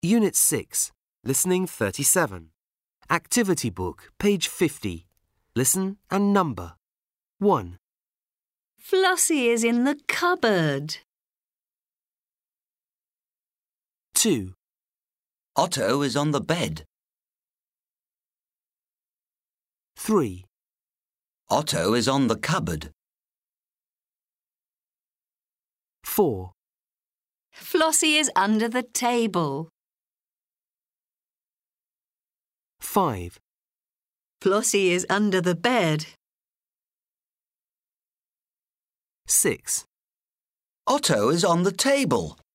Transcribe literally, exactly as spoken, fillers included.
Unit six, Listening thirty-seven. Activity book, page fifty. Listen and number. one. Flossie is in the cupboard. two. Otto is on the bed. three. Otto is on the cupboard. four. Flossie is under the table. five. Flossie is under the bed. six. Otto is on the table.